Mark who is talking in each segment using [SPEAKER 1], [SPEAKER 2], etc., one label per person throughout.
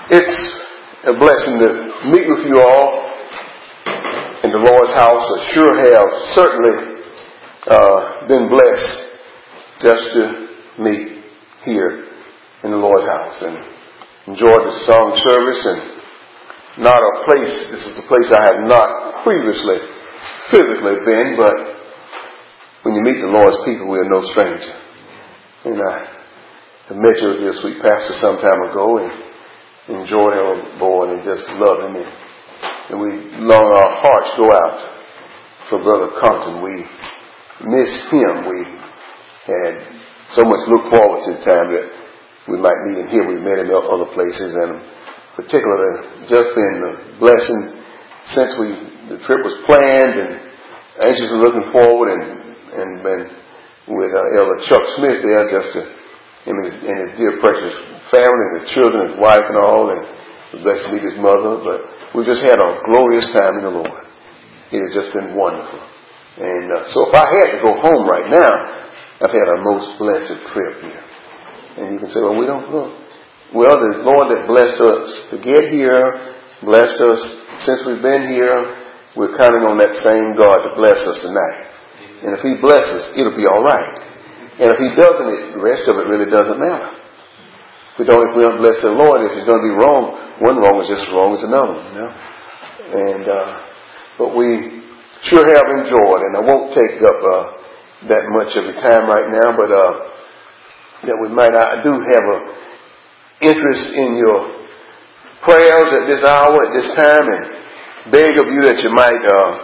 [SPEAKER 1] It's a blessing to meet with you all in the Lord's house. I sure have certainly been blessed just to meet here in the Lord's house and enjoy the song service. And not a place, this is a place I have not previously physically been, but when you meet the Lord's people, we are no stranger. And I met your sweet pastor some time ago and enjoyed him on board and just love him. And we long our hearts go out for Brother Compton. We miss him. We had so much look forward to the time that we might meet him here. We met him in other places, and particularly just been a blessing since the trip was planned, and anxiously looking forward, and been with Elder Chuck Smith there, just to him and his dear precious family, and his children, his wife, and all, and we're blessed to meet his mother. But we've just had a glorious time in the Lord. It has just been wonderful. And so if I had to go home right now, I've had a most blessed trip here. And you can say, well, we don't know. Well, the Lord that blessed us to get here, blessed us since we've been here, we're counting on that same God to bless us tonight. And if He blesses, it'll be all right. And if He doesn't, the rest of it really doesn't matter. If we don't bless the Lord, if it's going to be wrong, one wrong is just as wrong as another, you know. And but we sure have enjoyed, and I won't take up that much of your time right now, but that we might. I do have a interest in your prayers at this hour, at this time, and beg of you that you might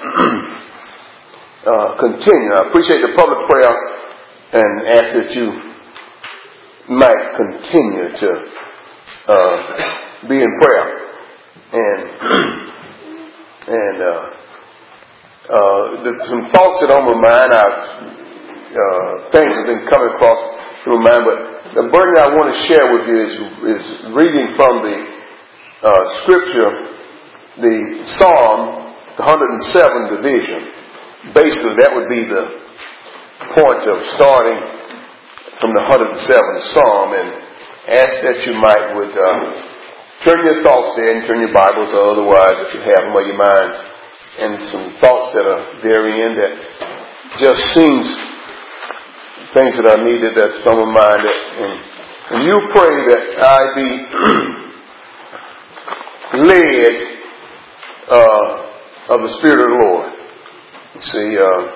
[SPEAKER 1] continue. I appreciate the public prayer and ask that you might continue to be in prayer. And some thoughts that are on my mind, things have been coming across my mind, but the burden I want to share with you is reading from the scripture, the Psalm, the 107 division. Basically, that would be the point of starting from the 107th Psalm, and ask that you would turn your thoughts there and turn your Bibles, or otherwise, if you have them on your minds, and some thoughts that are therein that just seems things that are needed, that's on my mind. And you pray that I be led of the Spirit of the Lord. You see,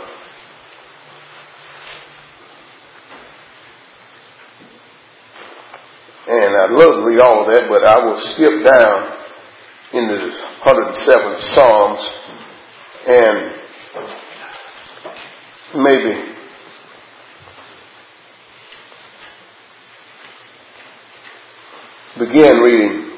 [SPEAKER 1] and I'd love to read all of that, but I will skip down into the 107th Psalms and maybe begin reading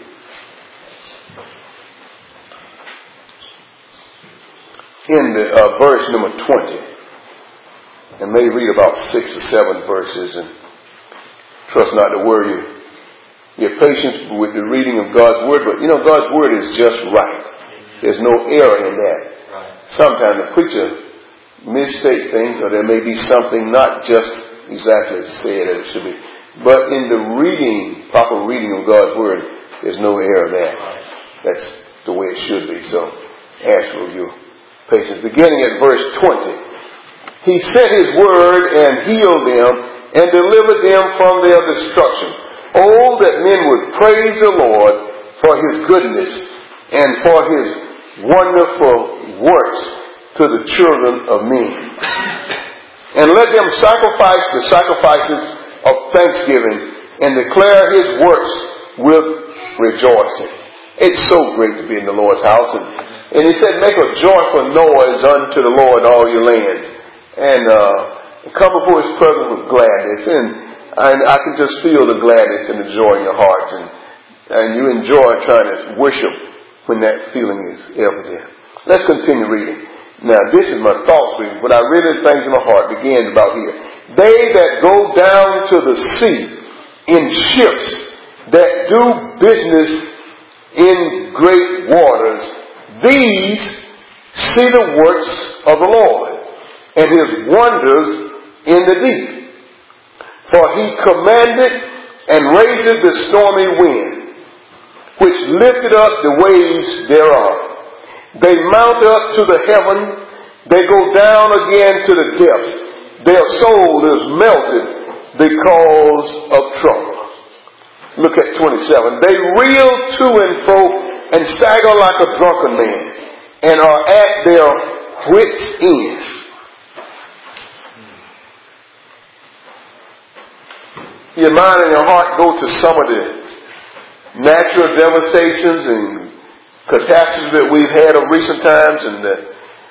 [SPEAKER 1] in the verse number 20, and maybe read about 6 or 7 verses, and trust not to worry your patience with the reading of God's Word. But you know, God's Word is just right. There's no error in that. Sometimes the preacher misstate things, or there may be something not just exactly said as it should be. But in the proper reading of God's Word, there's no error there. That's the way it should be. So ask for your patience. Beginning at verse 20. He sent His word and healed them and delivered them from their destruction. Oh, that men would praise the Lord for His goodness and for His wonderful works to the children of men. And let them sacrifice the sacrifices of thanksgiving and declare His works with rejoicing. It's so great to be in the Lord's house. And He said, make a joyful noise unto the Lord, all your lands. And come before His presence with gladness. And I can just feel the gladness and the joy in your hearts. And you enjoy trying to worship when that feeling is ever there. Let's continue reading. Now, this is my thoughts reading. When I read these things in my heart, begin about here. They that go down to the sea in ships, that do business in great waters, these see the works of the Lord and His wonders in the deep. For He commanded and raised the stormy wind, which lifted up the waves thereof. They mount up to the heaven. They go down again to the depths. Their soul is melted because of trouble. Look at 27. They reel to and fro and stagger like a drunken man and are at their wits' end. Your mind and your heart go to some of the natural devastations and catastrophes that we've had of recent times, and the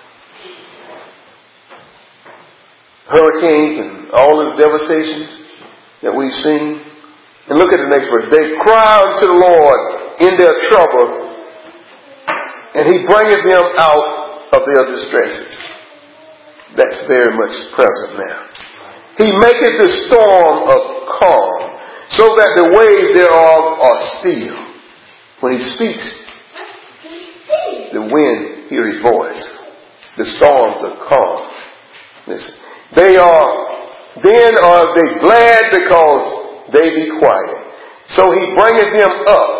[SPEAKER 1] hurricanes and all of the devastations that we've seen. And look at the next verse. They cry unto the Lord in their trouble, and He bringeth them out of their distresses. That's very much present now. He maketh the storm a calm, so that the waves thereof are still. When He speaks, the wind hear His voice. The storms are calm. Listen. Then are they glad because they be quiet. So He bringeth them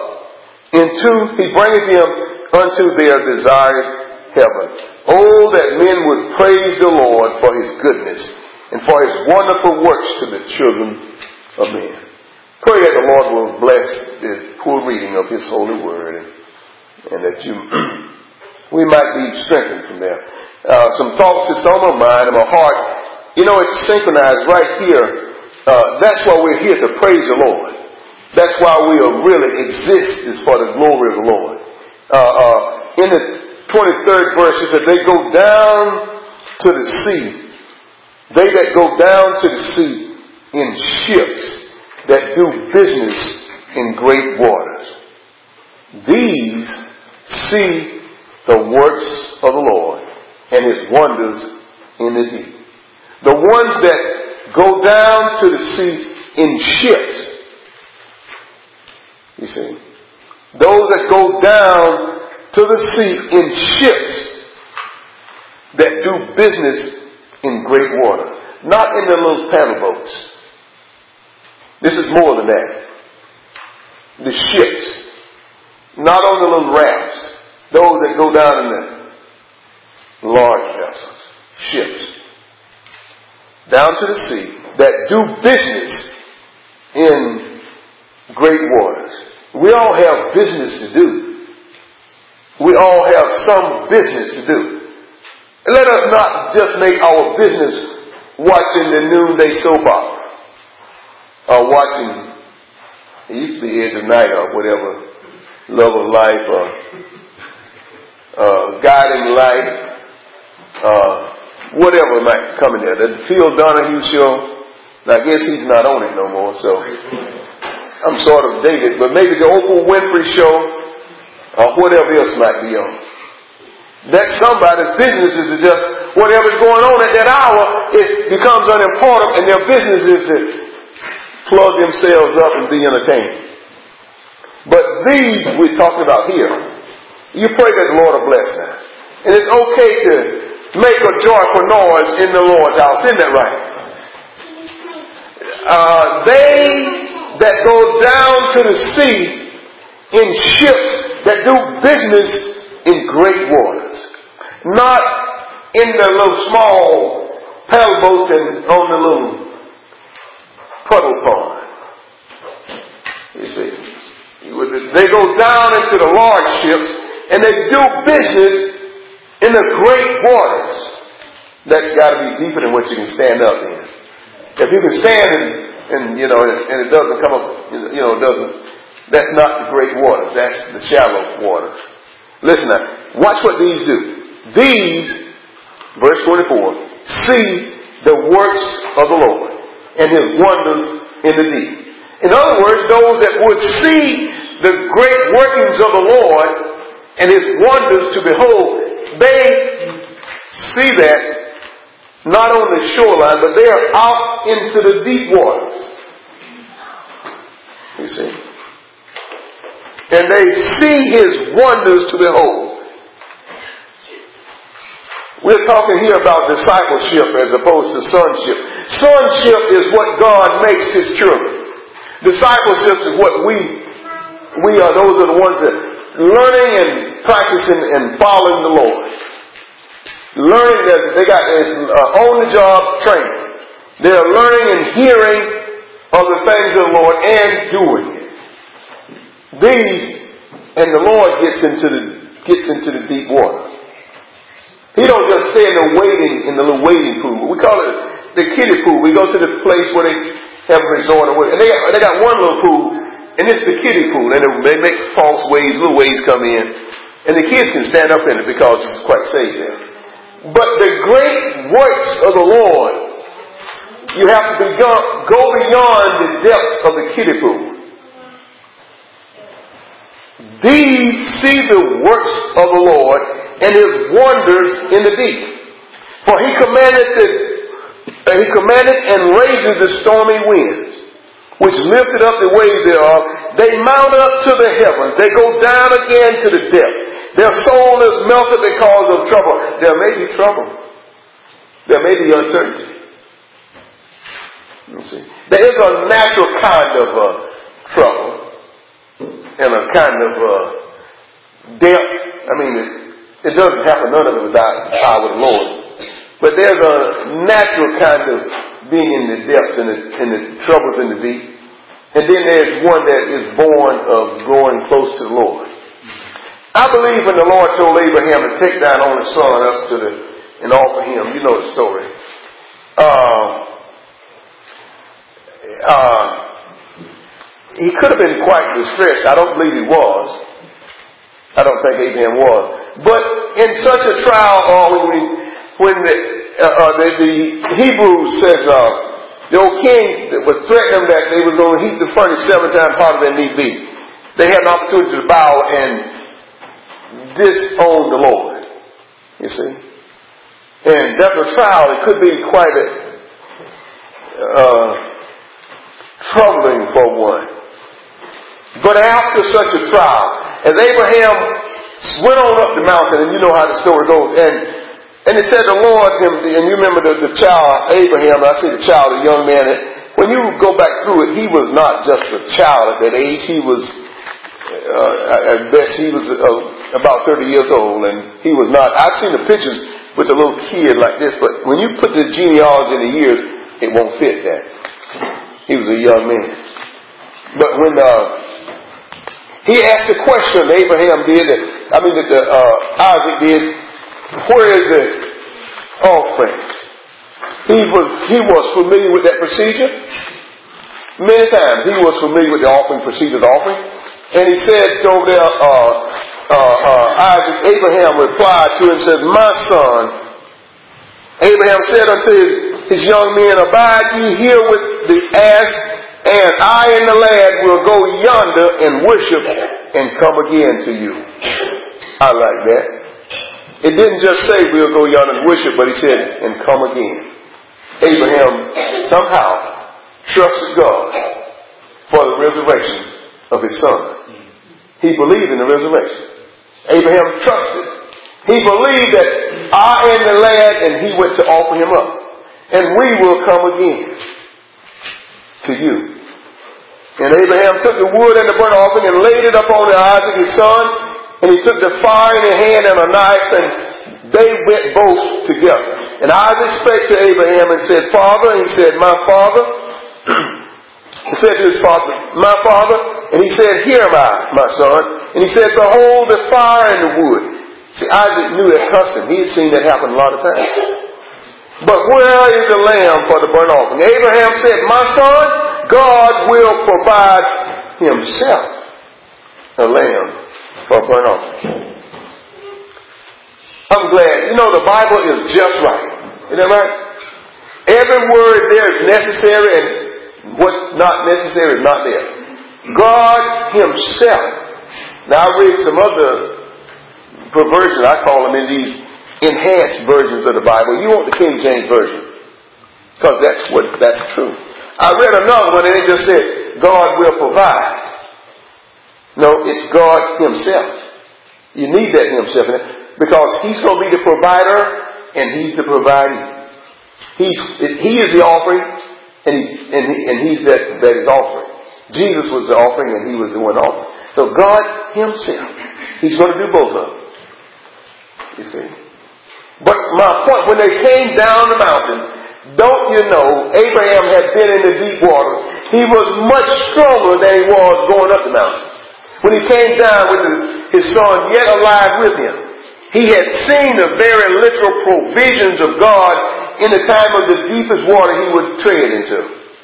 [SPEAKER 1] unto their desired heaven. Oh, that men would praise the Lord for His goodness and for His wonderful works to the children of men. Pray that the Lord will bless the poor reading of His holy word, and that we might be strengthened from there. Some thoughts that's on my mind and my heart. You know, it's synchronized right here. That's why we're here, to praise the Lord. That's why we really exist, is for the glory of the Lord. In the 23rd verse, it said, they go down to the sea. They that go down to the sea in ships that do business in great waters. These see the works of the Lord and His wonders in the deep. The ones that go down to the sea in ships, you see, those that go down to the sea in ships that do business in great water, not in the little paddle boats. This is more than that. The ships, not on the little rafts, those that go down in the large vessels, ships, down to the sea, that do business in great waters. We all have business to do. We all have some business to do. Let us not just make our business watching the noonday soap opera, or watching, it used to be Edge of Night or whatever, Love of Life or Guiding Light, whatever might come in there. The Phil Donahue show, I guess he's not on it no more, so I'm sort of dated, but maybe the Oprah Winfrey show or whatever else might be on. That somebody's business is to just, whatever's going on at that hour, it becomes unimportant, and their business is to plug themselves up and be entertained. But these we're talking about here, you pray that the Lord will bless them. And it's okay to make a joyful noise in the Lord's house. Isn't that right? They that go down to the sea in ships that do business in great waters, not in the little small paddle boats and on the little puddle pond. You see, they go down into the large ships and they do business in the great waters. That's got to be deeper than what you can stand up in. If you can stand and it doesn't come up, that's not the great water. That's the shallow water. Listen now, watch what these do. These, verse 24, see the works of the Lord and His wonders in the deep. In other words, those that would see the great workings of the Lord and His wonders to behold, they see that not on the shoreline, but they are out into the deep waters. You see? And they see His wonders to behold. We're talking here about discipleship as opposed to sonship. Sonship is what God makes His children. Discipleship is what we are. Those are the ones that learning and practicing and following the Lord. Learning that they got this on-the-job training. They're learning and hearing of the things of the Lord and doing it. And the Lord gets into the deep water. He don't just stay in the little waiting pool. We call it the kiddie pool. We go to the place where they have a resort, and they got one little pool, and it's the kiddie pool, and they make false waves, little waves come in, and the kids can stand up in it because it's quite safe there. But the great works of the Lord, you have to go beyond the depths of the kiddie pool. These see the works of the Lord and His wonders in the deep. For He commanded and raises the stormy winds, which lifted up the waves thereof. They mount up to the heavens. They go down again to the depths. Their soul is melted because of trouble. There may be trouble. There may be uncertainty. You see, there is a natural kind of trouble and a kind of depth. I mean, it doesn't happen, none of it without the power of the Lord. But there's a natural kind of being in the depths and the troubles in the deep. And then there's one that is born of growing close to the Lord. I believe when the Lord told Abraham to take that only son up to and offer him, you know the story. He could have been quite distressed. I don't believe he was. I don't think Abraham was. But in such a trial, when the Hebrews says, the old king that was threatening them that they was going to heat the furnace 7 times harder than need be, they had an opportunity to bow and disown the Lord. You see? And that's a trial. It could be quite troubling for one. But after such a trial, as Abraham went on up the mountain, and you know how the story goes, and it said the Lord, and you remember the child, Abraham, I say the child, the young man, when you go back through it, he was not just a child at that age. He was, at best, he was about 30 years old, and he was not, I've seen the pictures with a little kid like this, but when you put the genealogy in the years, it won't fit that. He was a young man. But when he asked the question, Abraham did, Isaac did, where is the offering? He was familiar with that procedure. Many times he was familiar with the procedure of the offering. And he said over there, Abraham replied to him, says, my son, Abraham said unto his young men, abide ye here with the ass, and I and the lad will go yonder and worship and come again to you. I like that. It didn't just say we'll go yonder and worship, but he said, and come again. Abraham somehow trusted God for the resurrection of his son. He believed in the resurrection. Abraham trusted. He believed that I and the lad, and he went to offer him up. And we will come again to you. And Abraham took the wood and the burnt offering and laid it upon Isaac his son. And he took the fire in his hand and a knife, and they went both together. And Isaac spake to Abraham and said, Father. And he said, my father. He said to his father, my father. And he said, here am I, my son. And he said, behold the fire and the wood. See, Isaac knew that custom. He had seen that happen a lot of times. But where is the lamb for the burnt offering? Abraham said, my son, God will provide himself a lamb for a burnt offering. I'm glad. You know, the Bible is just right. Isn't that right? Every word there is necessary, and what's not necessary is not there. God himself. Now I read some other perversions, I call them, in these enhanced versions of the Bible. You want the King James Version, because that's true. I read another one and it just said, God will provide. No, it's God himself. You need that himself, because he's going to be the provider and he's the providing. He is the offering, and he's that is offering. Jesus was the offering, and he was the one offering. So God himself He's going to do both of them. You see. But my point, when they came down the mountain, don't you know, Abraham had been in the deep water. He was much stronger than he was going up the mountain. When he came down with his son yet alive with him, he had seen the very literal provisions of God in the time of the deepest water he would tread into.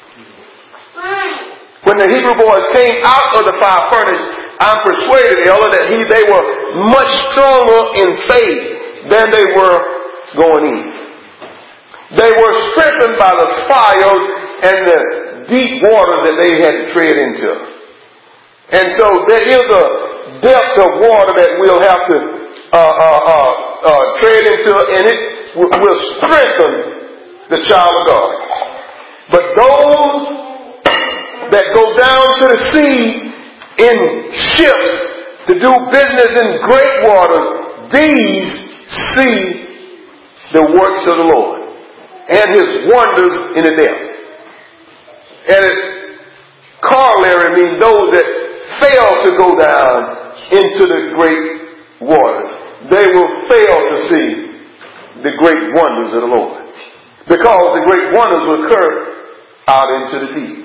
[SPEAKER 1] When the Hebrew boys came out of the fire furnace, I'm persuaded, Ella, that they were much stronger in faith than they were going in. They were strengthened by the fires and the deep water that they had to tread into. And so there is a depth of water that we'll have to tread into, and it will strengthen the child of God. But those that go down to the sea in ships to do business in great waters, these see the works of the Lord and His wonders in the depth. And it corollary means those that fail to go down into the great water, they will fail to see the great wonders of the Lord. Because the great wonders will occur out into the deep.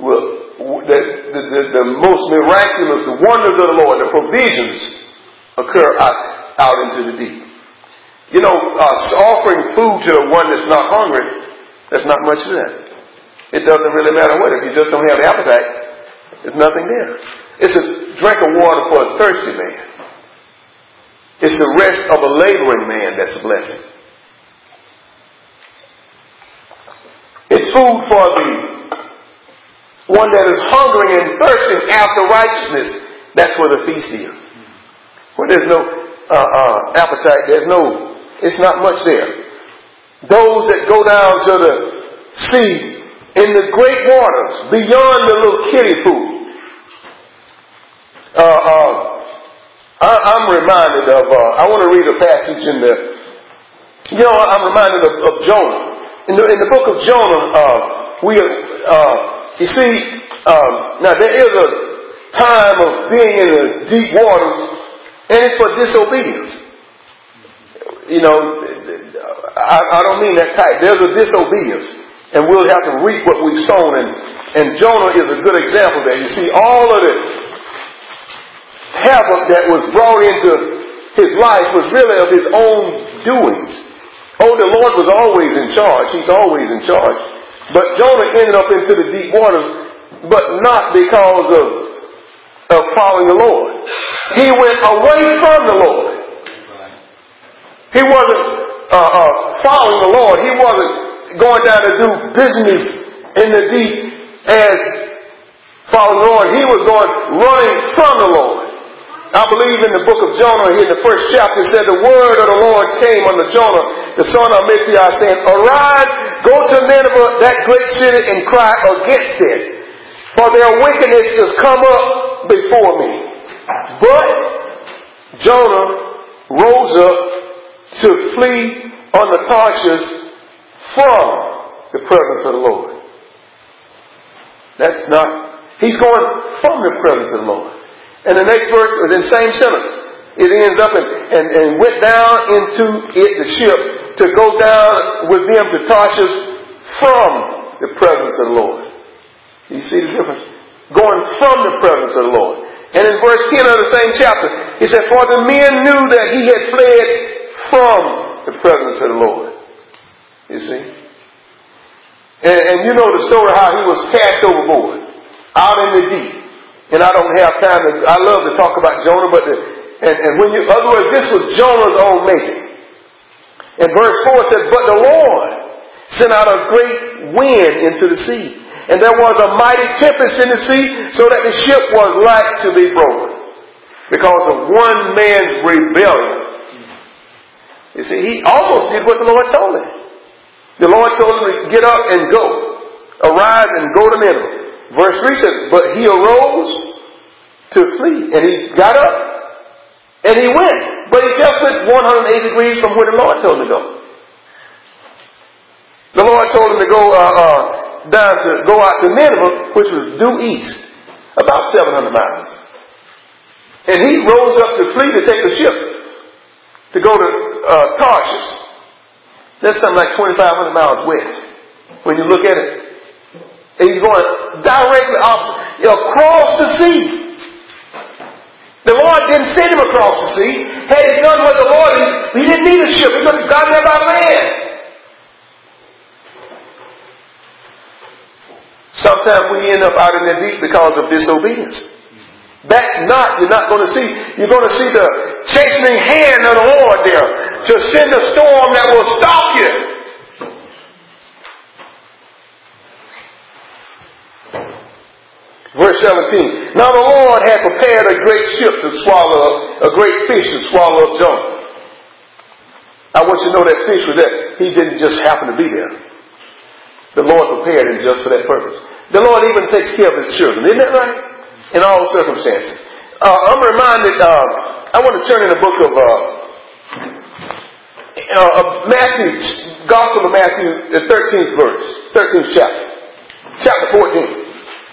[SPEAKER 1] The most miraculous, the wonders of the Lord, the provisions occur out into the deep. You know, offering food to one that's not hungry, that's not much of that. It doesn't really matter what. If you just don't have the appetite, there's nothing there. It's a drink of water for a thirsty man. It's the rest of a laboring man that's a blessing. It's food for the one that is hungering and thirsting after righteousness. That's where the feast is. Where there's no appetite, it's not much there. Those that go down to the sea in the great waters, beyond the little kiddie pool. I'm reminded of, I want to read a passage in the, I'm reminded of Jonah. In the book of Jonah, you see, now there is a time of being in the deep waters, and it's for disobedience. I don't mean that type. There's a disobedience, and we'll have to reap what we've sown. And Jonah is a good example there. You see, all of the havoc that was brought into his life was really of his own doings. Oh, the Lord was always in charge. He's always in charge. But Jonah ended up into the deep waters, but not because of following the Lord. He went away from the Lord. He wasn't following the Lord. He wasn't going down to do business in the deep as following the Lord. He was running from the Lord. I believe in the book of Jonah, here in the first chapter, it said, the word of the Lord came unto Jonah, the son of Amittai, saying, arise, go to Nineveh, that great city, and cry against it, for their wickedness is come up before me. But Jonah rose up to flee on the Tarshish from the presence of the Lord. He's going from the presence of the Lord. And the next verse is in the same sentence. It ends up and went down into the ship to go down with them to Tarshish from the presence of the Lord. You see the difference? Going from the presence of the Lord. And in verse 10 of the same chapter, he said, for the men knew that he had fled from the presence of the Lord. You see? And you know the story how he was cast overboard, out in the deep. And I don't have time I love to talk about Jonah, but other words, this was Jonah's own making. And verse 4 says, but the Lord sent out a great wind into the sea, and there was a mighty tempest in the sea, so that the ship was like to be broken, because of one man's rebellion. You see, he almost did what the Lord told him. The Lord told him to get up and go, arise and go to Nineveh. Verse 3 says, but he arose to flee, and he got up, and he went. But he just went 180 degrees from where the Lord told him to go. The Lord told him to go go out to Nineveh, which was due east, about 700 miles. And he rose up to flee to take the ship to go to Tarshish. That's something like 2,500 miles west when you look at it. And he's going directly opposite, across the sea. The Lord didn't send him across the sea. Had he done what the Lord, he didn't need a ship. He could have gotten there by land. Sometimes we end up out in the deep because of disobedience. You're not going to see. You're going to see the chastening hand of the Lord there to send a storm that will stop you. Verse 17. Now the Lord had prepared a great ship to swallow up, a great fish to swallow up Jonah. I want you to know that fish was there. He didn't just happen to be there. The Lord prepared him just for that purpose. The Lord even takes care of his children. Isn't that right? In all circumstances. I'm reminded, I want to turn in the book of Matthew, Gospel of Matthew, the 13th verse, 13th chapter. Chapter 14.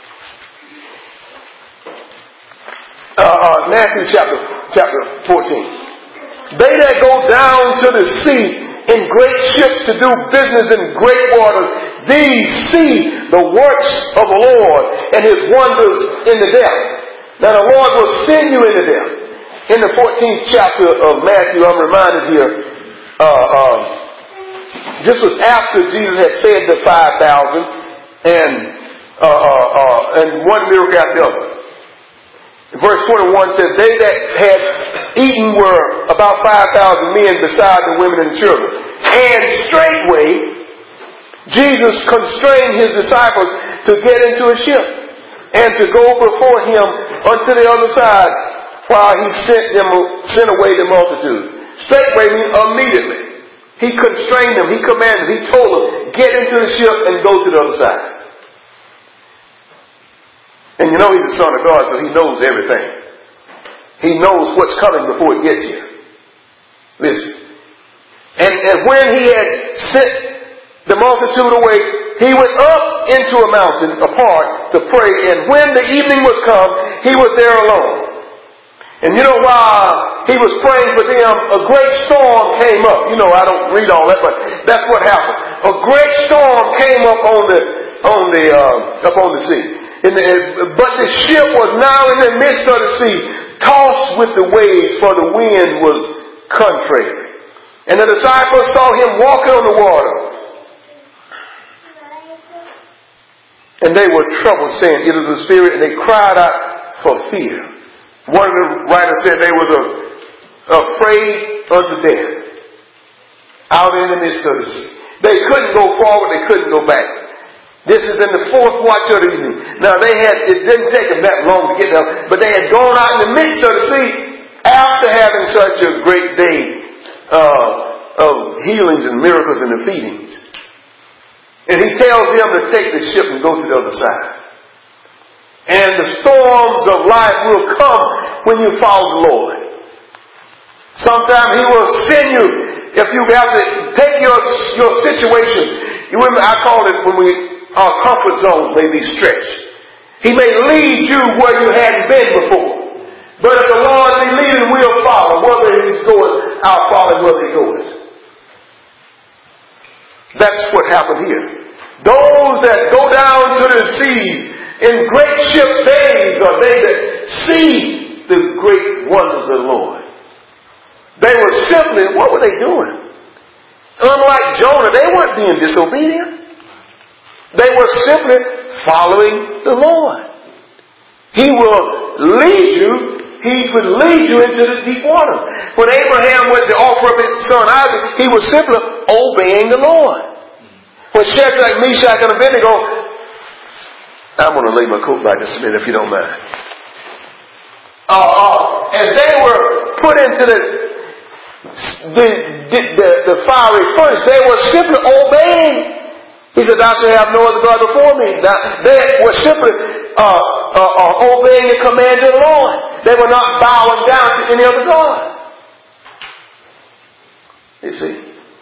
[SPEAKER 1] Matthew chapter 14. They that go down to the sea in great ships to do business in great waters, these see the works of the Lord and his wonders in the depth. Now the Lord will send you in the depth. In the 14th chapter of Matthew, I'm reminded here, this was after Jesus had fed the 5,000 and one miracle after the other. Verse 21 says, they that had eaten were about 5,000 men besides the women and children. And straightway, Jesus constrained his disciples to get into a ship and to go before him unto the other side while he sent away the multitude. Straightway means immediately. He constrained them. He commanded. He told them, get into the ship and go to the other side. And you know he's the Son of God, so he knows everything. He knows what's coming before it gets here. Listen. And when he had sent the multitude away, he went up into a mountain apart to pray. And when the evening was come, he was there alone. And you know, while he was praying for them, a great storm came up. You know, I don't read all that, but that's what happened. A great storm came up on the sea. But the ship was now in the midst of the sea, tossed with the waves, for the wind was contrary. And the disciples saw him walking on the water. And they were troubled, saying, it is a spirit, and they cried out for fear. One of the writers said they were afraid unto death. Out in the midst of the sea. They couldn't go forward, they couldn't go back. This is in the fourth watch of the evening. Now it didn't take them that long to get there, but they had gone out in the midst of the sea after having such a great day of healings and miracles and the feedings. And he tells them to take the ship and go to the other side. And the storms of life will come when you follow the Lord. Sometimes he will send you, if you have to take your situation. You remember, I call it when our comfort zone may be stretched. He may lead you where you hadn't been before. But if the Lord be leading, we'll follow. Whether he's going, I'll follow whether he goes. That's what happened here. Those that go down to the sea in great ship days are they that see the great wonders of the Lord. They were simply, what were they doing? Unlike Jonah, they weren't being disobedient. They were simply following the Lord. He will lead you. He would lead you into the deep water. When Abraham went to offer up his son Isaac, he was simply obeying the Lord. When Shadrach, Meshach, and Abednego, I'm going to lay my coat back just a minute if you don't mind. As they were put into the fiery furnace, they were simply obeying. He said, thou shalt have no other God before me. Now, they were simply obeying the command of the Lord. They were not bowing down to any other God. You see?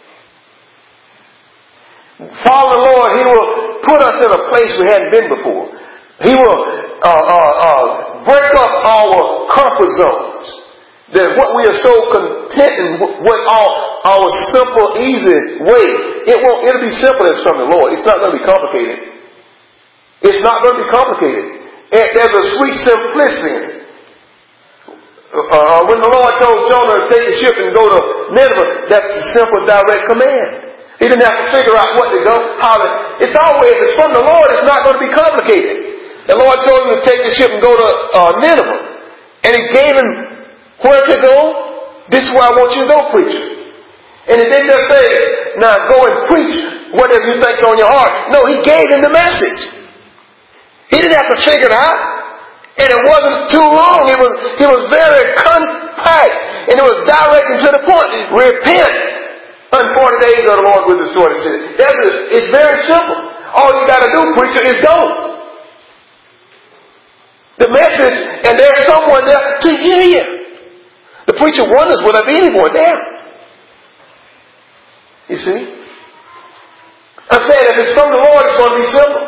[SPEAKER 1] Follow the Lord. He will put us in a place we hadn't been before. He will break up our comfort zones. That what we are so content in with our simple, easy way, it'll be simple as from the Lord. It's not going to be complicated. It's not going to be complicated. There's a sweet simplicity in it. When the Lord told Jonah to take the ship and go to Nineveh, that's a simple, direct command. He didn't have to figure out what to go, how to. It's always, if it's from the Lord, it's not going to be complicated. The Lord told him to take the ship and go to Nineveh. And He gave him where to go. This is where I want you to go, preacher. And He didn't just say, now go and preach whatever you think's on your heart. No, He gave him the message. He didn't have to figure it out. And it wasn't too long. It was very compact. And it was direct and to the point. Repent. And 40 days of the Lord will restore the city. It's very simple. All you got to do, preacher, is go. The message, and there's someone there to hear you. The preacher wonders, will there be anyone there? You see? I'm saying if it's from the Lord, it's going to be simple.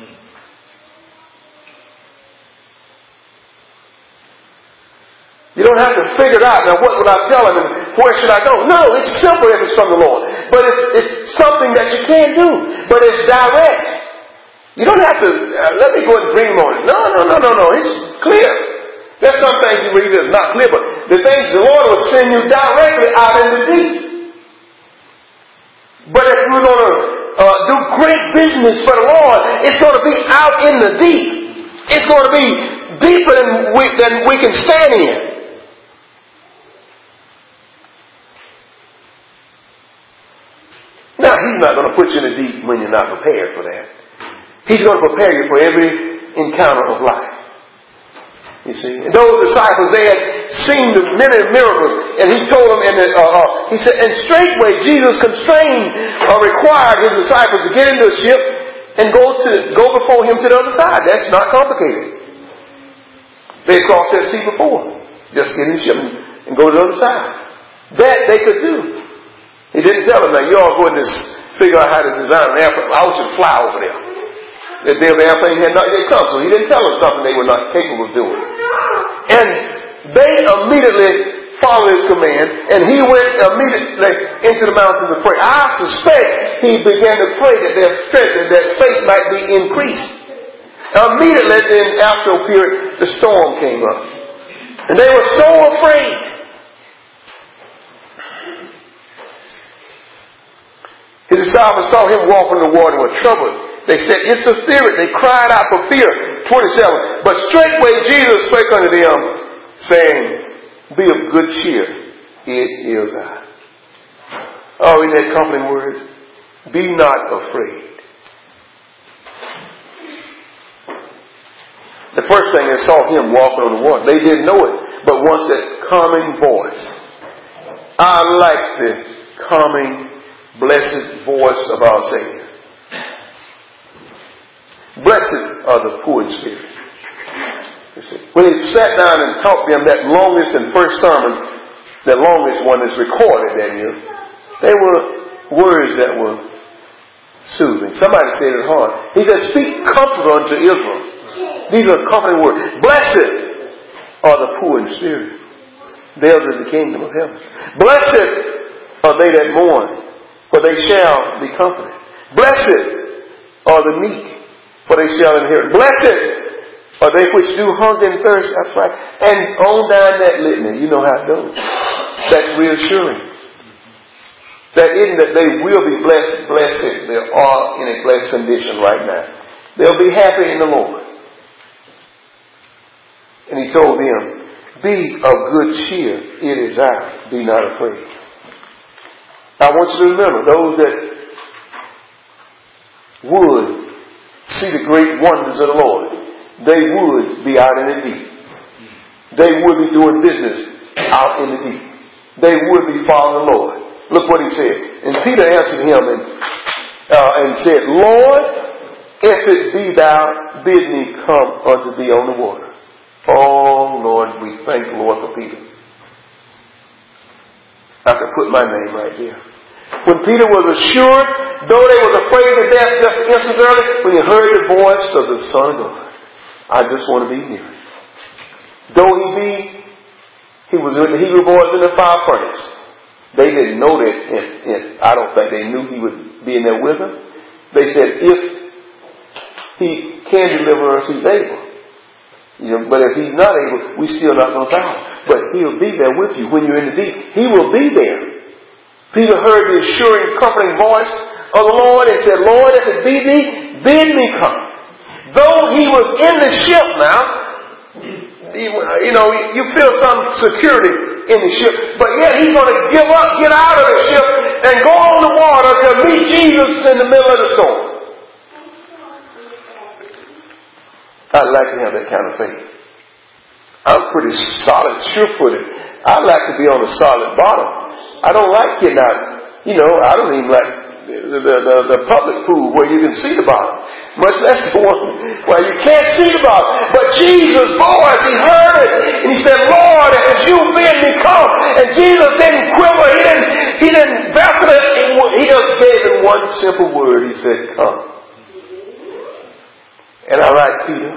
[SPEAKER 1] You don't have to figure it out. Now, what would I tell him and where should I go? No, it's simple if it's from the Lord. But it's something that you can do. But it's direct. You don't have to, let me go and dream on it. No. It's clear. There's some things you read that's not clear, but the things the Lord will send you directly out in the deep. But if you're going to do great business for the Lord, it's going to be out in the deep. It's going to be deeper than we can stand in. Now, He's not going to put you in the deep when you're not prepared for that. He's going to prepare you for every encounter of life. You see, and those disciples, they had seen the many miracles, and He told them, He said, and straightway Jesus required His disciples to get into a ship and go before Him to the other side. That's not complicated. They crossed that sea before. Just get in the ship and go to the other side. That they could do. He didn't tell them that you all go and just figure out how to design an airplane. I want you to fly over there. The airplane had not yet come, so He didn't tell them something they were not capable of doing. And they immediately followed His command, and He went immediately into the mountains to pray. I suspect He began to pray that their strength and their faith might be increased. Immediately, then after a period, the storm came up. And they were so afraid. His disciples saw Him walk on the water and were troubled. They said, it's a spirit. They cried out for fear. 27. But straightway Jesus spake unto them, saying, be of good cheer. It is I. Oh, isn't that comforting word? Be not afraid. The first thing they saw Him walking on the water. They didn't know it. But once that calming voice. I like the calming, blessed voice of our Savior. Blessed are the poor in spirit. When He sat down and taught them that longest and first sermon, the longest one is recorded, that is, they were words that were soothing. Somebody said it hard. He said, speak comfort unto Israel. These are comforting words. Blessed are the poor in spirit. Theirs is the kingdom of heaven. Blessed are they that mourn, for they shall be comforted. Blessed are the meek, for they shall inherit. Blessed are they which do hunger and thirst. That's right. And on down that litany, you know how it goes. That's reassuring. That isn't that they will be blessed. They are in a blessed condition right now. They'll be happy in the Lord. And He told them, be of good cheer. It is I. Be not afraid. I want you to remember, those that would see the great wonders of the Lord, they would be out in the deep. They would be doing business out in the deep. They would be following the Lord. Look what He said. And Peter answered Him and said, Lord, if it be Thou, bid me come unto Thee on the water. Oh, Lord, we thank the Lord for Peter. I could put my name right there. When Peter was assured, though they was afraid to death just instance earlier, when he heard the voice of the Son of God, I just want to be near Him. Though he was with the Hebrew boys in the fire furnace. They didn't know that. I don't think they knew he would be in there with them. They said, if he can deliver us, he's able. But if he's not able, we're still not going to bow. But he'll be there with you when you're in the deep. He will be there. Peter heard the assuring, comforting voice of the Lord and said, Lord, if it be thee, bid me come. Though he was in the ship now, you feel some security in the ship, but yet he's going to give up, get out of the ship, and go on the water to meet Jesus in the middle of the storm. I'd like to have that kind of faith. I'm pretty solid, sure-footed. I'd like to be on a solid bottom. I don't like getting out. I don't even like the public pool where you can see the bottom. Much less the one where you can't see the bottom. But Jesus' voice, he heard it. And he said, Lord, if it's you, bid me come. And Jesus didn't quiver. He didn't vacillate. He just gave him one simple word. He said, come. And I like Peter.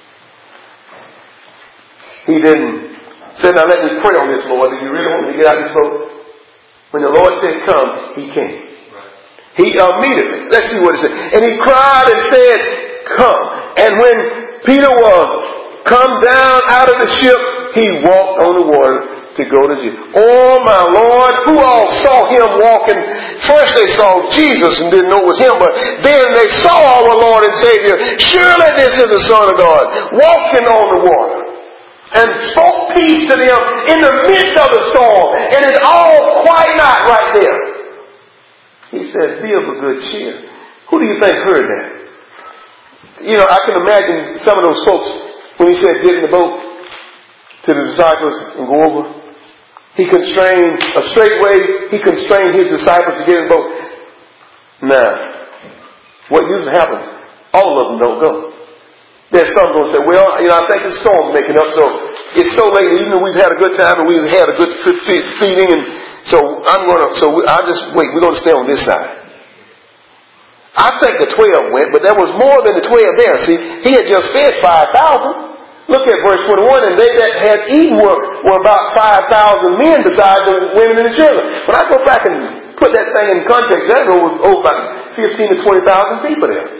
[SPEAKER 1] He didn't say, now let me pray on this, Lord. Did you really want me to get out of this boat? When the Lord said come, he came. He immediately, let's see what it said. And he cried and said, come. And when Peter was come down out of the ship, he walked on the water to go to Jesus. Oh my Lord, who all saw him walking? First they saw Jesus and didn't know it was him, but then they saw our Lord and Savior. Surely this is the Son of God, walking on the water. And spoke peace to them in the midst of the storm. And it's all quiet out right there. He said, be of a good cheer. Who do you think heard that? I can imagine some of those folks when he said get in the boat to the disciples and go over. He constrained his disciples to get in the boat. Now, what usually happens, all of them don't go. There's some going to say, well, I think the storm's making up, so it's so late, even though we've had a good time and we've had a good feeding, and I'll just wait. We're going to stay on this side. I think the 12 went, but there was more than the 12 there. See, he had just fed 5,000. Look at verse 21, and they that had eaten were about 5,000 men besides the women and the children. When I go back and put that thing in context, there's over about 15 to 20,000 people there.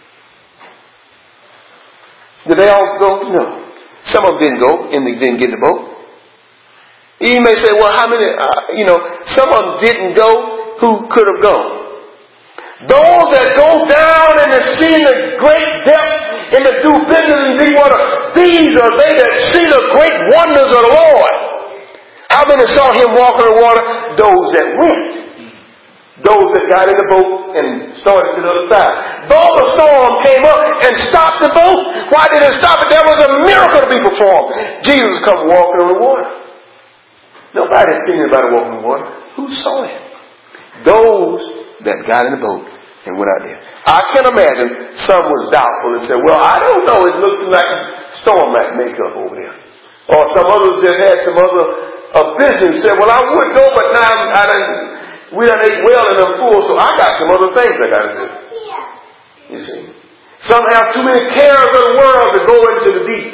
[SPEAKER 1] Did they all go? No. Some of them didn't go and they didn't get in the boat. You may say, well, how many, some of them didn't go who could have gone. Those that go down in the sea in the great depth and to do business in deep water, these are they that see the great wonders of the Lord. How many saw him walk on the water? Those that went. Those that got in the boat and started to the other side. Though the storm came up and stopped the boat, why did it stop it? There was a miracle to be performed. Jesus come walking on the water. Nobody had seen anybody walking on the water. Who saw him? Those that got in the boat and went out there. I can imagine some was doubtful and said, well, I don't know. It's looking like a storm might make up over there. Or some others that had some other business said, well, I would go, but now we done ate well and I'm full, so I got some other things I got to do. You see. Some have too many cares of the world to go into the deep.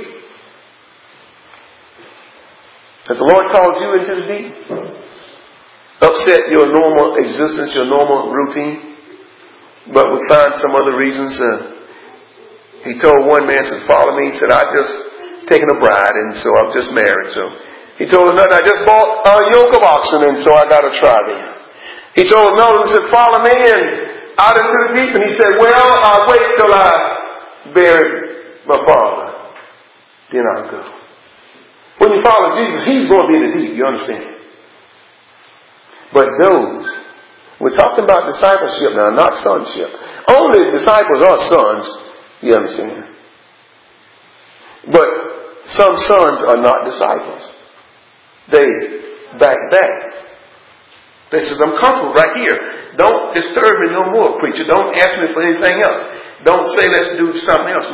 [SPEAKER 1] Has the Lord called you into the deep? Upset your normal existence, your normal routine? But we find some other reasons. He told one man, said, follow me. He said, I just taken a bride and so I'm just married. So he told another, I just bought a yoke of oxen and so I got to try them. He told another, he said, follow me and out into the deep. And he said, well, I'll wait till I bury my father. Then I'll go. When you follow Jesus, he's going to be in the deep. You understand? But those, we're talking about discipleship now, not sonship. Only disciples are sons. You understand? But some sons are not disciples. They back. They says, I'm comfortable right here. Don't disturb me no more, preacher. Don't ask me for anything else. Don't say let's do something else.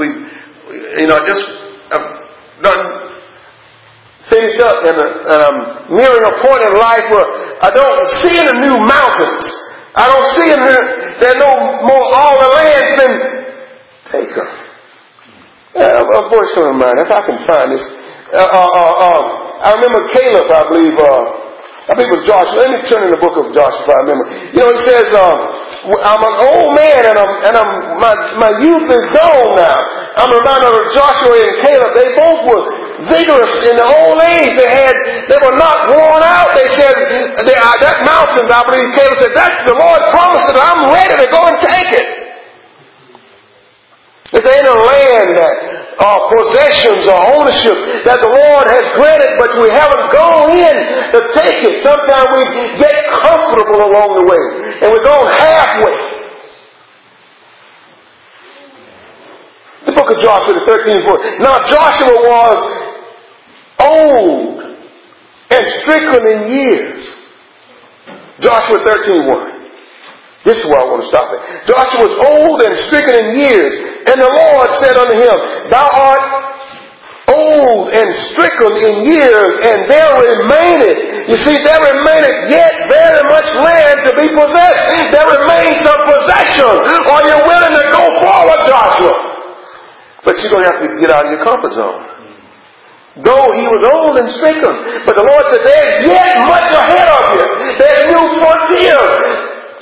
[SPEAKER 1] I've done finished up and I'm nearing a point in life where I don't see any new mountains. I don't see there's no more, all the land's been taken. A voice come to mind. If I can find this, I remember Caleb, I believe it was Joshua. Let me turn in the book of Joshua if I remember. You know, he says, I'm an old man and my youth is gone now. I'm reminded of Joshua and Caleb. They both were vigorous in the old age. They were not worn out. They said, that mountain, I believe Caleb said, that's the Lord promised it. I'm ready to go and take it. If there ain't a land that possessions or ownership that the Lord has granted, but we haven't gone in to take it. Sometimes we get comfortable along the way, and we're going halfway. The book of Joshua, the 13th verse. Now Joshua was old and stricken in years. Joshua 13:1. This is where I want to stop it. Joshua was old and stricken in years, and the Lord said unto him, Thou art old and stricken in years, and there remaineth, you see, there remaineth yet very much land to be possessed. There remains some possession. Are you willing to go forward, Joshua? But you're going to have to get out of your comfort zone. Though he was old and stricken, but the Lord said, there's yet much ahead of you. There's new frontiers.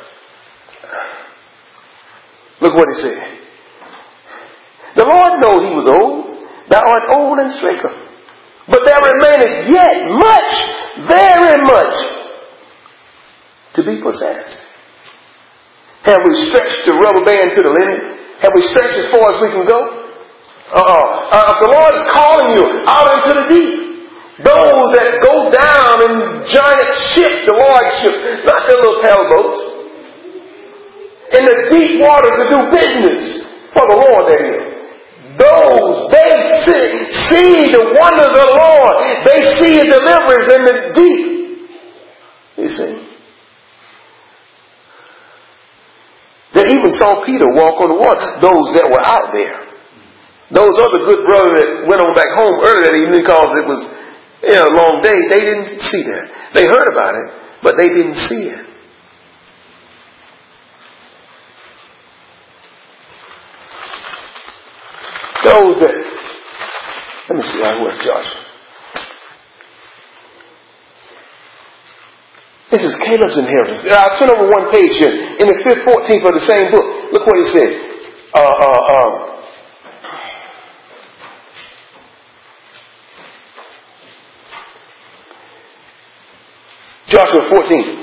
[SPEAKER 1] Look what he said. The Lord knew he was old. Thou art old and stricken. But there remaineth yet much, very much, to be possessed. Have we stretched the rubber band to the limit? Have we stretched as far as we can go? If the Lord is calling you out into the deep, those that go down in giant ships, the large ships, not the little paddle boats, in the deep water to do business for the Lord, that is. They see the wonders of the Lord. They see His deliverance in the deep. You see? They even saw Peter walk on the water. Those that were out there. Those other good brothers that went on back home early that evening because it was a long day, they didn't see that. They heard about it, but they didn't see it. Those that, let me see, where's Joshua? This is Caleb's inheritance. I'll turn over one page here. In the 5th, 14th of the same book, look what he said. Joshua 14.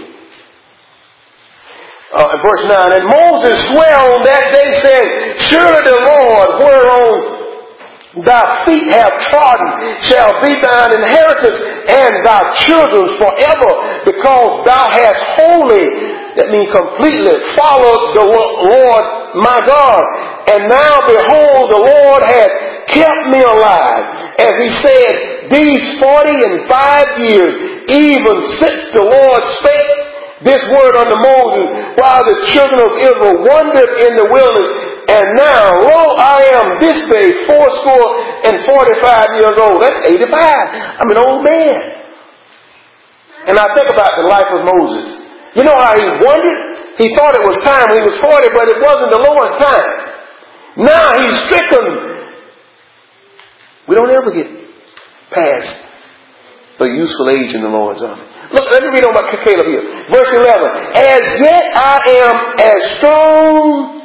[SPEAKER 1] Verse 9, and Moses sware on that day, saying, Surely the Lord, whereon thy feet have trodden, shall be thine inheritance, and thy children's forever, because thou hast wholly, that means completely, followed the Lord my God. And now behold, the Lord hath kept me alive, as he said, these 45 years, even since the Lord spake this word unto Moses, while the children of Israel wandered in the wilderness. And now, lo, I am this day 45 years old. That's 85. I'm an old man. And I think about the life of Moses. You know how he wandered? He thought it was time when he was 40, but it wasn't the Lord's time. Now he's stricken. We don't ever get past a useful age in the Lord's army. Look, let me read on about Caleb here. Verse 11. As yet I am as strong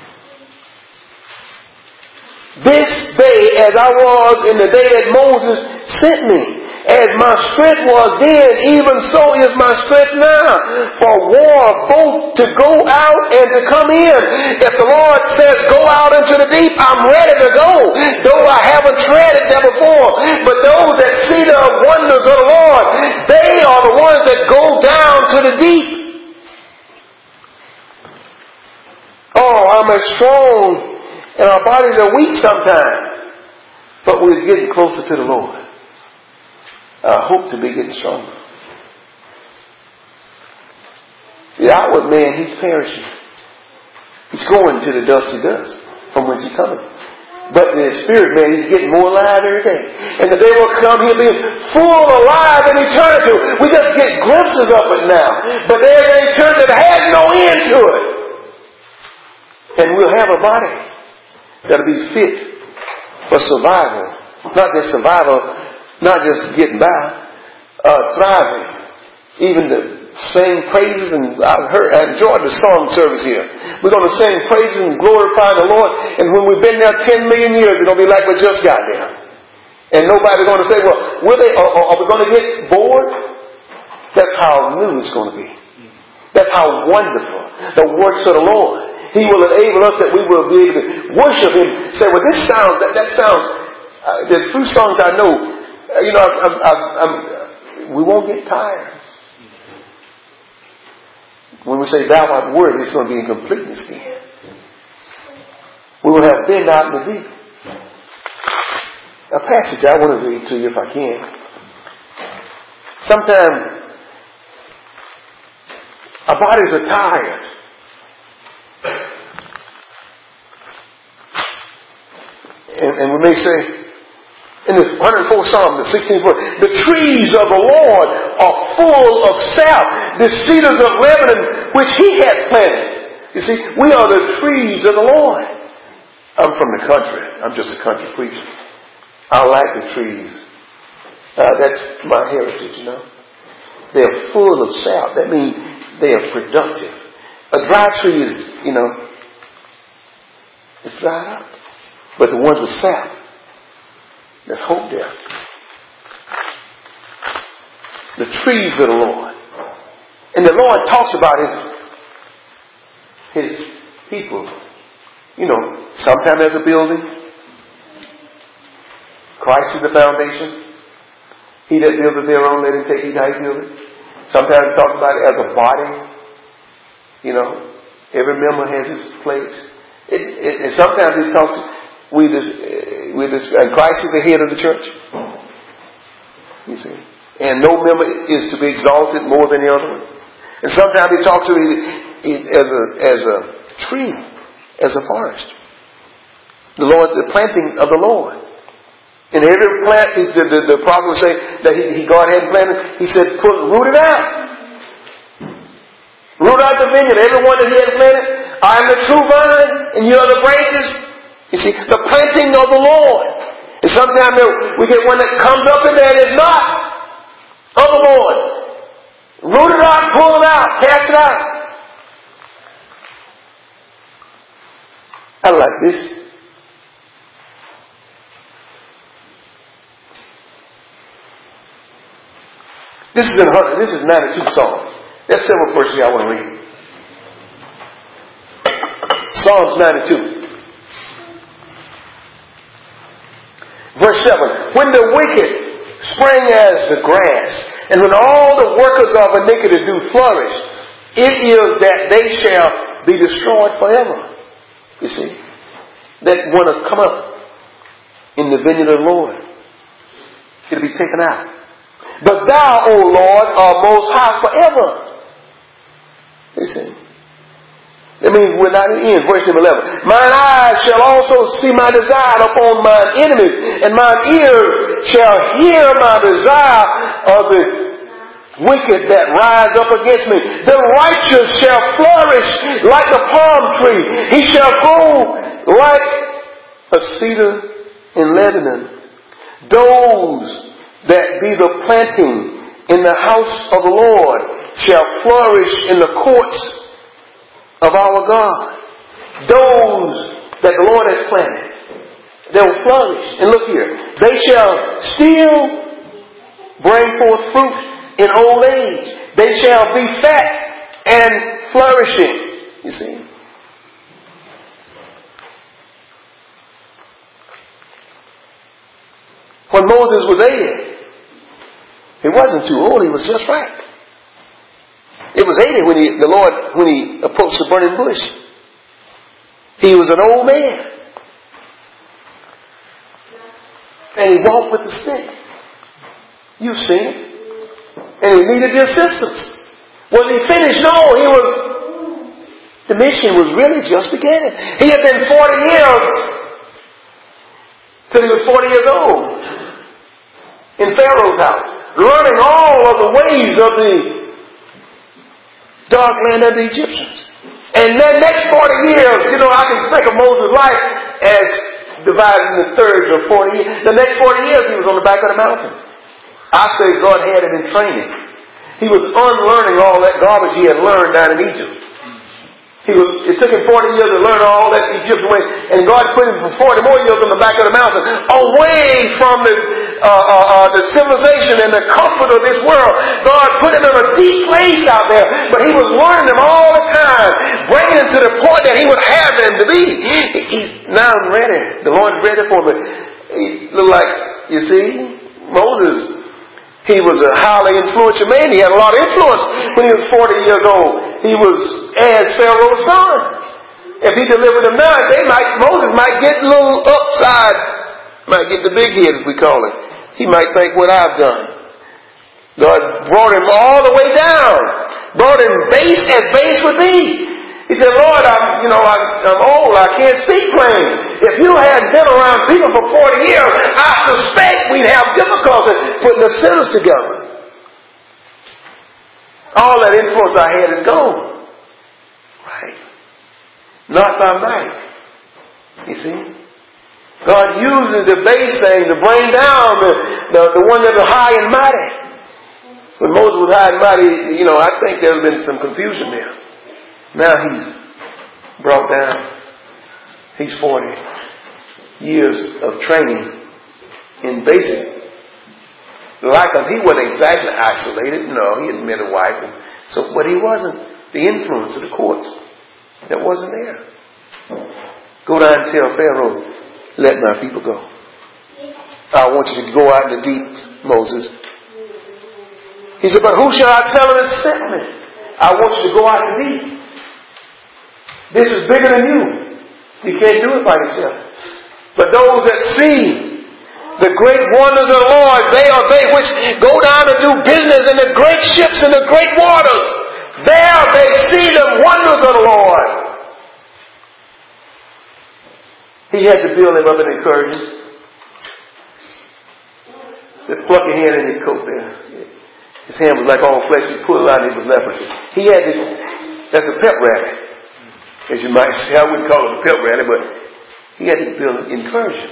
[SPEAKER 1] this day as I was in the day that Moses sent me. As my strength was then, even so is my strength now. For war, both to go out and to come in. If the Lord says, go out into the deep, I'm ready to go. Though I haven't treaded there before. But those that see the wonders of the Lord, they are the ones that go down to the deep. Oh, I'm as strong, and our bodies are weak sometimes. But we're getting closer to the Lord. I hope to be getting stronger. The outward man, he's perishing. He's going to the dusty dust from whence he's coming. But the spirit man, he's getting more alive every day. And the day will come, he'll be full alive in eternity. We just get glimpses of it now. But there's an eternity that has no end to it. And we'll have a body that'll be fit for survival. Not just survival, Not just getting by, thriving. Even to sing praises, and I enjoyed the song service here. We're going to sing praises and glorify the Lord. And when we've been there 10 million years, it's going to be like we just got there. And nobody's going to say, well, are we going to get bored? That's how new it's going to be. That's how wonderful the works of the Lord. He will enable us that we will be able to worship Him. Say, well, this sounds, that sounds, there's few songs I know, we won't get tired. When we say thou art worthy, it's going to be in completeness then. We will have been out in the deep. A passage I want to read to you if I can. Sometimes our bodies are tired. And we may say, in the 104th Psalm, the 16th verse, the trees of the Lord are full of sap, the cedars of Lebanon, which He hath planted. You see, we are the trees of the Lord. I'm from the country. I'm just a country preacher. I like the trees. That's my heritage, you know. They're full of sap. That means they are productive. A dry tree is, it's dried up. But the ones with sap, there's hope there. The trees of the Lord. And the Lord talks about His people. Sometimes there's a building. Christ is the foundation. He that buildeth thereof, let him take heed how he buildeth. Sometimes it talks about it as a body. Every member has his place. And sometimes it talks, and Christ is the head of the church. You see. And no member is to be exalted more than the other one. And sometimes he talks to it as a tree, as a forest. The planting of the Lord. And every plant, the prophet would say that God hadn't planted. He said, root it out. Root out the vineyard. Everyone that He had planted. I am the true vine, and you are the branches. You see, the planting of the Lord. And sometimes we get one that comes up in there and is not of the Lord. Root it out, pull it out, cast it out. I like this. This is 92 Psalms. There's several verses I want to read. Psalms 92. Verse 7. When the wicked spring as the grass, and when all the workers of iniquity do flourish, it is that they shall be destroyed forever. You see? That want to come up in the vineyard of the Lord. It'll be taken out. But thou, O Lord, art most high forever. You see? That means we're not in the end. Verse 11. Mine eyes shall also see my desire upon mine enemies, and mine ears shall hear my desire of the wicked that rise up against me. The righteous shall flourish like the palm tree. He shall grow like a cedar in Lebanon. Those that be the planting in the house of the Lord shall flourish in the courts of our God. Those that the Lord has planted, they will flourish. And look here, they shall still bring forth fruit in old age. They shall be fat and flourishing. You see? When Moses was 80, he wasn't too old, he was just right. It was 80 when he approached the burning bush. He was an old man. And he walked with the stick. You've seen it. And he needed the assistance. Was he finished? No, the mission was really just beginning. He had been 40 years till he was 40 years old in Pharaoh's house, learning all of the ways of the dark land of the Egyptians. And then next 40 years, I can think of Moses' life as divided into thirds of 40 years. The next 40 years he was on the back of the mountain. I say God had him in training. He was unlearning all that garbage he had learned down in Egypt. It took him 40 years to learn all that Egyptian way, and God put him for 40 more years on the back of the mountain, away from the civilization and the comfort of this world. God put him in a deep place out there, but he was learning them all the time, bringing him to the point that he would have them to be. He's now ready. The Lord's ready for him. He looked like, you see, Moses. He was a highly influential man. He had a lot of influence when he was 40 years old. He was as Pharaoh's son. If he delivered them now, Moses might get a little upside, might get the big head as we call it. He might think what I've done. God brought him all the way down. Brought him base as base would be. He said, Lord, I'm old. I can't speak plain. If you hadn't been around people for 40 years, I suspect we'd have difficulty putting the sinners together. All that influence I had is gone. Right? Not by might. You see? God uses the base thing to bring down the one that are high and mighty. When Moses was high and mighty, I think there's been some confusion there. Now he's brought down. He's 40 years of training in basic. Like him, he wasn't exactly isolated. No, he had met a wife. But he wasn't the influence of the courts. That wasn't there. Go down and tell Pharaoh, let my people go. I want you to go out in the deep, Moses. He said, but who shall I tell him that sent me? I want you to go out in the deep. This is bigger than you. You can't do it by yourself. But those that see the great wonders of the Lord, they are they which go down and do business in the great ships and the great waters. There they see the wonders of the Lord. He had to build him up and encourage him. Said, pluck your hand in your coat there. His hand was like all flesh. He pulled it out and it was leprosy. He had to, that's a pep rally. As you might say, I wouldn't call it a pep rally, but he had to build encouragement.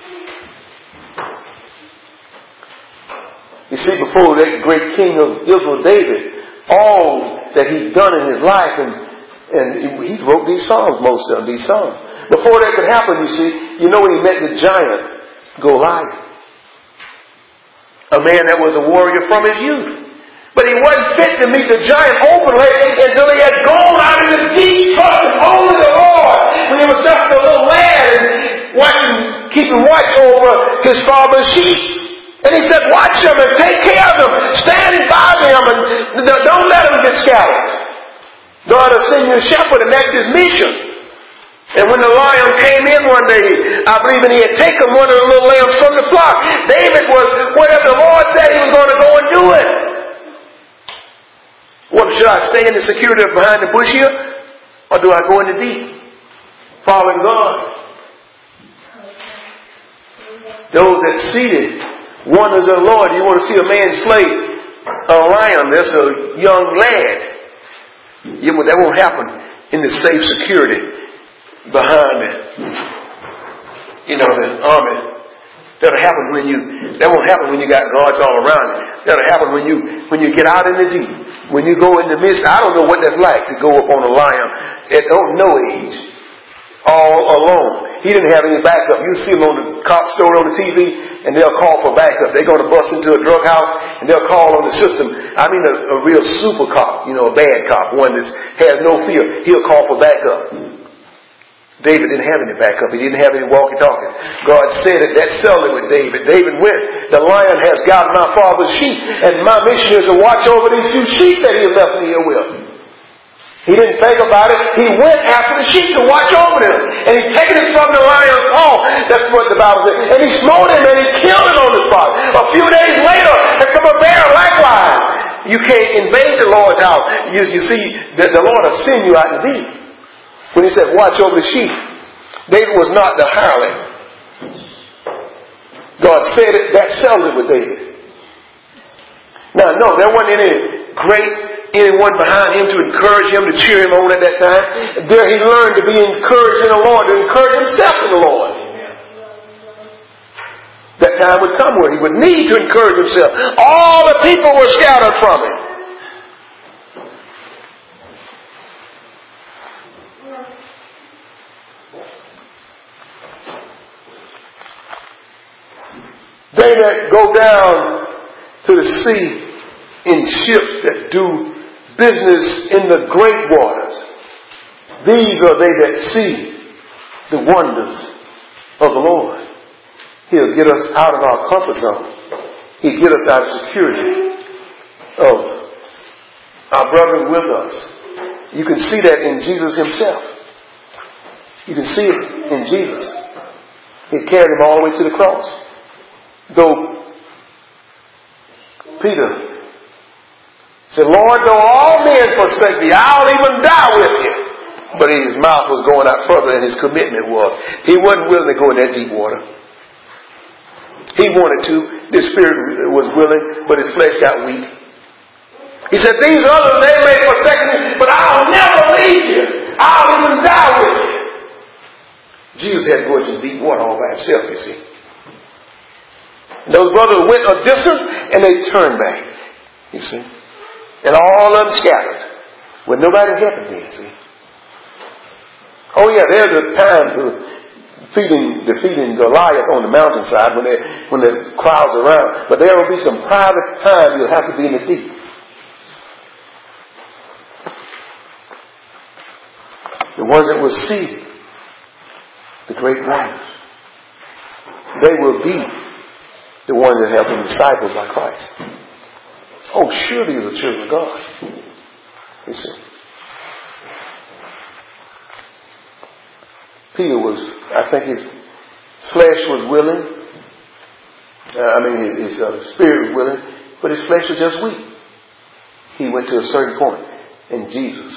[SPEAKER 1] You see, before that great king of Israel, David, all that he'd done in his life, and he wrote these songs, most of these songs. Before that could happen, you see, when he met the giant, Goliath, a man that was a warrior from his youth. But he wasn't fit to meet the giant openly until he had gone out in the deep, trusting only the Lord. When he was just a little lad and keeping watch over his father's sheep. And he said, watch them and take care of them. Stand by them and don't let them get scattered. God will send you a shepherd, and that's his mission. And when the lion came in one day, I believe, and he had taken one of the little lambs from the flock, David was, whatever the Lord said, he was going to go and do it. What, should I stay in the security of behind the bush here? Or do I go in the deep? Following God. Those that see the wonders of the Lord. You want to see a man slay a lion, that's a young lad. That won't happen in the safe security behind the army. That won't happen when you got guards all around you. That'll happen when you get out in the deep. When you go in the midst, I don't know what that's like to go up on a lion at no age, all alone. He didn't have any backup. You see him on the cop story on the TV, and they'll call for backup. They're going to bust into a drug house, and they'll call on the system. I mean a real super cop, a bad cop, one that has no fear. He'll call for backup. David didn't have any backup. He didn't have any walkie-talkie. God said it. That settled it with David. David went. The lion has got my father's sheep, and my mission is to watch over these few sheep that he has left me here with. He didn't think about it. He went after the sheep to watch over them. And he taken it from the lion's paw. That's what the Bible says. And he smote him and he killed him on the spot. A few days later, there come a bear likewise. You can't invade the Lord's house. You see, the Lord will send you out to deep. When he said, watch over the sheep, David was not the hireling. God said it, that settled it with David. Now, no, there wasn't anyone behind him to encourage him, to cheer him on at that time. There he learned to be encouraged in the Lord, to encourage himself in the Lord. That time would come where he would need to encourage himself. All the people were scattered from him. They that go down to the sea in ships that do business in the great waters, these are they that see the wonders of the Lord. He'll get us out of our comfort zone. He'll get us out of security of our brother with us. You can see that in Jesus himself. You can see it in Jesus. He carried him all the way to the cross. Though Peter said, Lord, though all men forsake thee, I'll even die with you. But his mouth was going out further than his commitment was. He wasn't willing to go in that deep water. He wanted to. His spirit was willing, but his flesh got weak. He said, these others, they may forsake me, but I'll never leave you. I'll even die with you. Jesus had to go into deep water all by himself, you see. And those brothers went a distance and they turned back, you see. And all of them scattered with nobody helping them, you see. Oh yeah, there's a time for defeating Goliath on the mountainside when the crowd's around. But there will be some private time you'll have to be in the deep. The ones that will see the great wonders, they will be the ones that have been discipled by Christ. Oh, surely the children of God. You see. Peter was, I think his flesh was willing. His spirit was willing, but his flesh was just weak. He went to a certain point, and Jesus,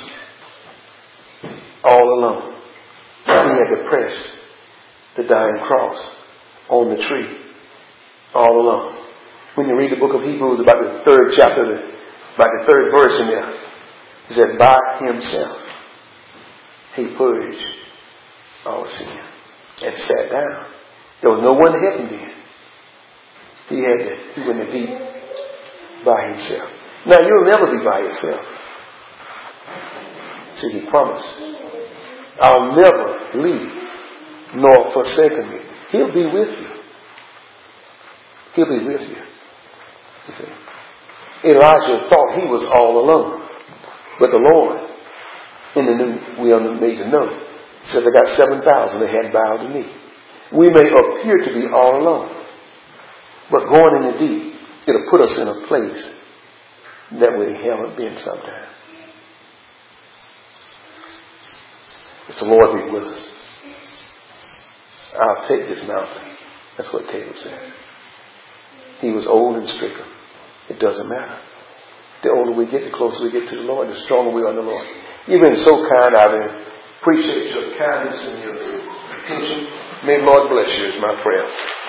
[SPEAKER 1] all alone, he had to press the dying cross on the tree, all alone. When you read the book of Hebrews, about the 3rd chapter, about the 3rd verse in there, he said, by himself, he purged all sin and sat down. There was no one to help him then. He went in the deep by himself. Now you'll never be by yourself. See, he promised, I'll never leave nor forsake me. He'll be with you. He'll be with you. You see. Elijah thought he was all alone. But the Lord, we are made to know, said they got 7,000 that hadn't bowed to me. We may appear to be all alone, but going in the deep, it'll put us in a place that we haven't been sometime. If the Lord be with us, I'll take this mountain. That's what Caleb said. He was old and stricken. It doesn't matter. The older we get, the closer we get to the Lord, the stronger we are in the Lord. You've been so kind. I appreciate your kindness and your attention. May the Lord bless you is my prayer.